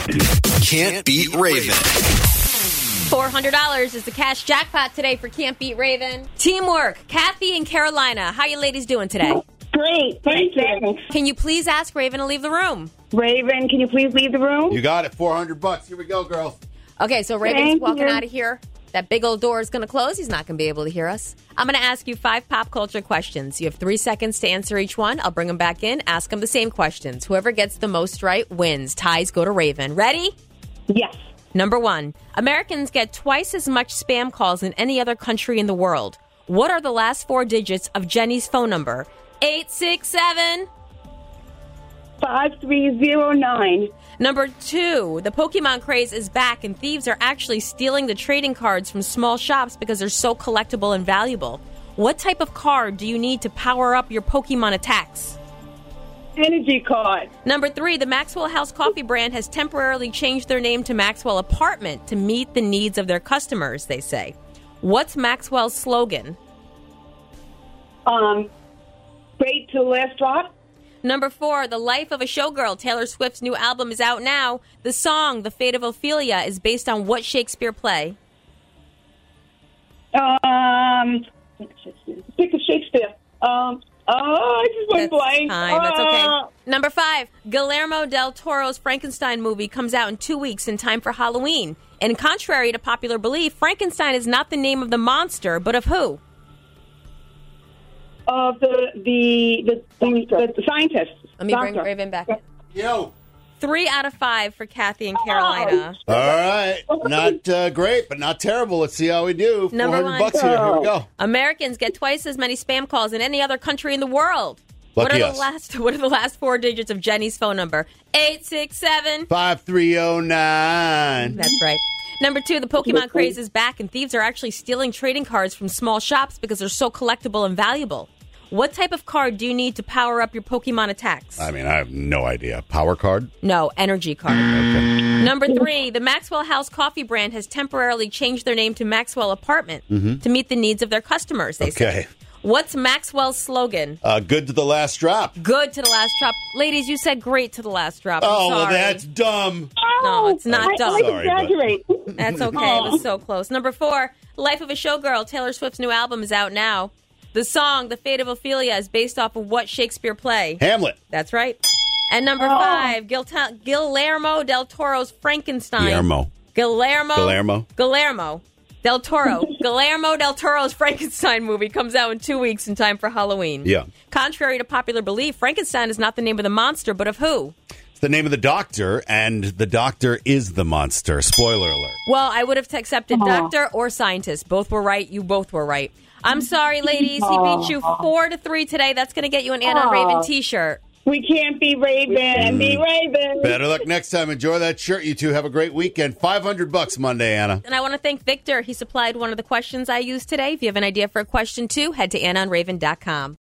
Can't Beat Raven. $400 is the cash jackpot today for Can't Beat Raven. Teamwork. Kathy and Carolina. How you ladies doing today? Great. Thank you. Can you please ask Raven to leave the room? Raven, can you please leave the room? You got it. $400. Here we go, girls. Okay, so Raven's Thank walking you. out of here. That big old door is going to close. He's not going to be able to hear us. I'm going to ask you 5 pop culture questions. You have 3 seconds to answer each one. I'll bring them back in, ask them the same questions. Whoever gets the most right wins. Ties go to Raven. Ready? Yes. Number 1. Americans get twice as much spam calls than any other country in the world. What are the last 4 digits of Jenny's phone number? 867. 5309. Number 2, the Pokemon craze is back and thieves are actually stealing the trading cards from small shops because they're so collectible and valuable. What type of card do you need to power up your Pokemon attacks? Energy card. Number 3, the Maxwell House Coffee brand has temporarily changed their name to Maxwell Apartment to meet the needs of their customers, they say. What's Maxwell's slogan? Great to the last drop. Number 4, The Life of a Showgirl. Taylor Swift's new album is out now. The song, The Fate of Ophelia, is based on what Shakespeare play? Pick a Shakespeare. I just went blank. That's okay. Number 5, Guillermo del Toro's Frankenstein movie comes out in 2 weeks in time for Halloween. And contrary to popular belief, Frankenstein is not the name of the monster, but of who? Of the scientist. Let me bring Raven back in. Yo. 3 out of 5 for Kathy and Carolina. All right. Not great, but not terrible. Let's see how we do. Number $400 1. here. Here we go. Americans get twice as many spam calls than any other country in the world. Lucky What are the last 4 digits of Jenny's phone number? 867. 5309. That's right. Number 2, the Pokemon craze is back, and thieves are actually stealing trading cards from small shops because they're so collectible and valuable. What type of card do you need to power up your Pokemon attacks? I mean, I have no idea. Power card? No, energy card. Okay. Number 3, the Maxwell House Coffee brand has temporarily changed their name to Maxwell Apartment to meet the needs of their customers, they say. What's Maxwell's slogan? Good to the last drop. Good to the last drop. Ladies, you said great to the last drop. I'm Oh, well, sorry. that's dumb. No, it's not dumb. I exaggerate. That's okay. It was so close. Number 4, Life of a Showgirl. Taylor Swift's new album is out now. The song, The Fate of Ophelia, is based off of what Shakespeare play? Hamlet. That's right. And number 5, Guillermo del Toro's Frankenstein. Guillermo del Toro. Guillermo del Toro's Frankenstein movie comes out in 2 weeks in time for Halloween. Yeah. Contrary to popular belief, Frankenstein is not the name of the monster, but of who? It's the name of the doctor, and the doctor is the monster. Spoiler alert. Well, I would have accepted doctor or scientist. Both were right. You both were right. I'm sorry, ladies. He beat you 4-3 today. That's going to get you an Anna Raven t-shirt. We can't be Raven. Be Raven. Better luck next time. Enjoy that shirt. You two have a great weekend. $500 Monday, Anna. And I want to thank Victor. He supplied one of the questions I used today. If you have an idea for a question, too, head to AnnaandRaven.com.